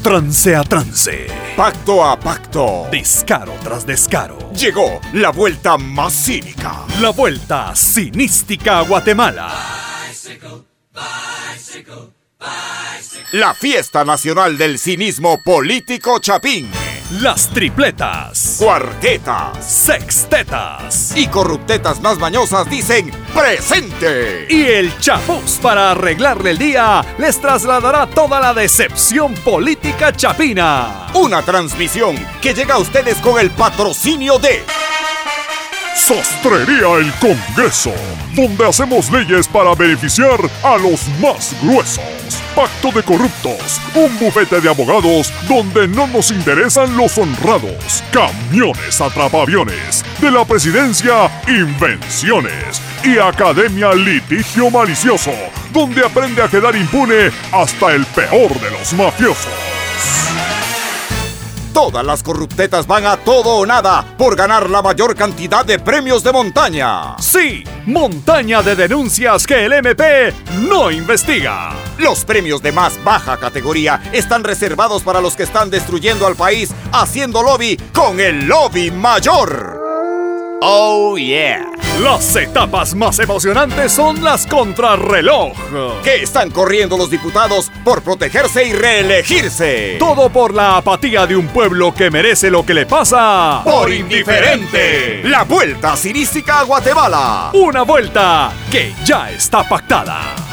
Trance a trance, pacto a pacto, descaro tras descaro. llegó la vuelta más cínica. La vuelta cinística a Guatemala. Bicycle, bicycle, bicycle. La fiesta nacional del cinismo político chapín. Las tripletas, Cuartetas sextetas y corruptetas más mañosas dicen ¡presente! y el chapús para arreglarle el día les trasladará toda la decepción política chapina. Una transmisión que llega a ustedes con el patrocinio de Sastrería El Congreso, donde hacemos leyes para beneficiar a los más gruesos. Pacto de Corruptos, un bufete de abogados donde no nos interesan los honrados. Camiones Atrapaviones, de la Presidencia Invenciones. Y Academia Litigio Malicioso, donde aprende a quedar impune hasta el peor de los mafiosos. Todas las corruptetas van a todo o nada por ganar la mayor cantidad de premios de montaña. Sí, montaña de denuncias que el MP no investiga. Los premios de más baja categoría están reservados para los que están destruyendo al país haciendo lobby con el lobby mayor. Oh yeah. Las etapas más emocionantes son las contrarreloj. Que están corriendo los diputados por protegerse y reelegirse. Todo por la apatía de un pueblo que merece lo que le pasa Por indiferente. La vuelta cinística a Guatemala. Una vuelta que ya está pactada.